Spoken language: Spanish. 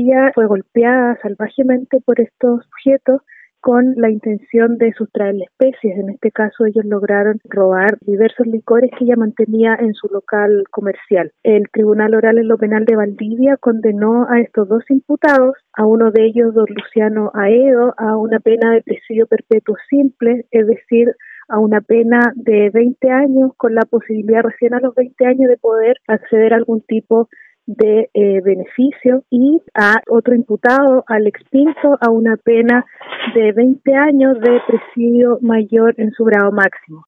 ella fue golpeada salvajemente por estos sujetos con la intención de sustraerle especies. En este caso, ellos lograron robar diversos licores que ella mantenía en su local comercial. El Tribunal Oral en lo Penal de Valdivia condenó a estos dos imputados, a uno de ellos, don Luciano Aedo, a una pena de presidio perpetuo simple, es decir, a una pena de 20 años con la posibilidad recién a los 20 años de poder acceder a algún tipo de beneficio, y a otro imputado, Alex Pinto, a una pena de 20 años de presidio mayor en su grado máximo.